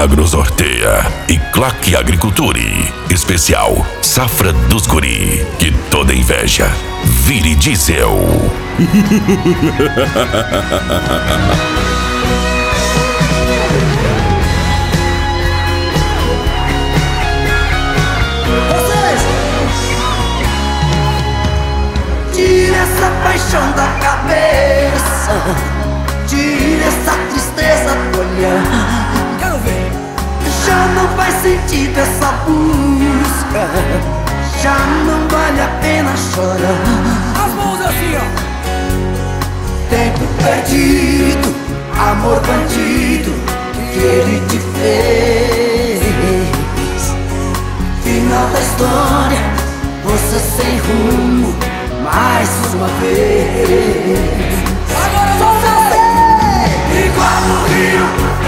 Agro sorteia e Claque Agriculture. Especial Safra dos Guri. Que toda inveja vire diesel. Tira essa paixão da cabeça, tira essa tristeza do olhar. Quero ver. Já não faz sentido essa busca, já não vale a pena chorar. As mãos assim, ó. Tempo perdido, amor bandido, que ele te fez. Final da história, você sem rumo, mais uma vez. Agora só você, igual no rio,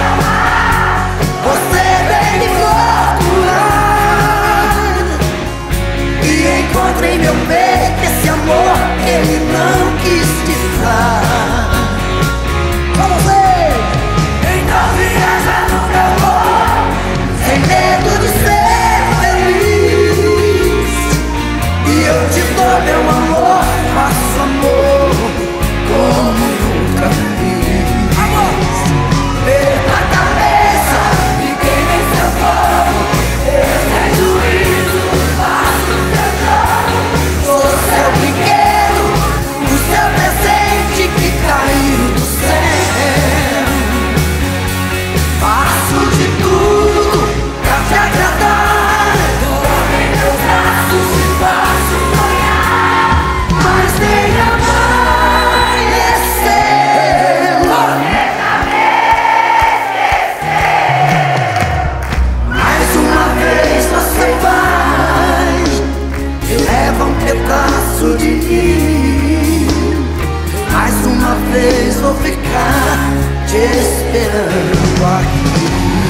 você vem me procurar. E encontra em meu peito esse amor que ele não quis te dar. Pra você, então viaja no meu amor, sem medo de ser feliz. E eu te dou meu amor, faço amor como nunca fiz. Perda a cabeça, fiquei nem seu fogo. Eu sem juízo, faço seu jogo. Sou seu brinquedo, o seu presente que caiu do céu. Faço de tudo pra te agradar. Toma em meus braços e faço sonhar. Mas nem mais uma vez você vai e leva um pedaço de mim. Mais uma vez vou ficar te esperando aqui.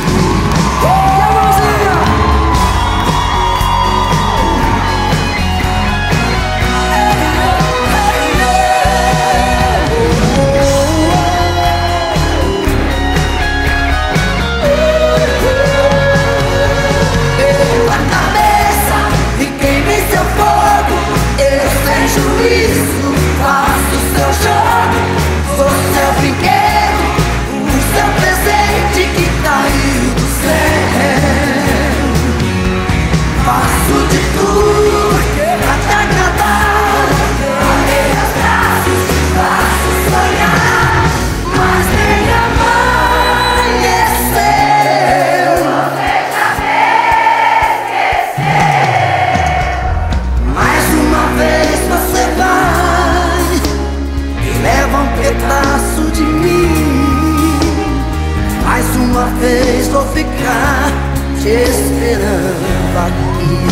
Juízo, faço seu jogo, sou seu brinquedo, o seu presente que caiu do céu. Faço de tudo pra te agradar, abrir os braços, faço sonhar, mas nem amanheceu. Você já me esqueceu. Mais uma vez você vai e leva um pedaço de mim. Mais uma vez vou ficar te esperando aqui.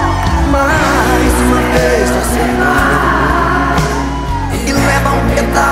Mais uma vez você vai e leva um pedaço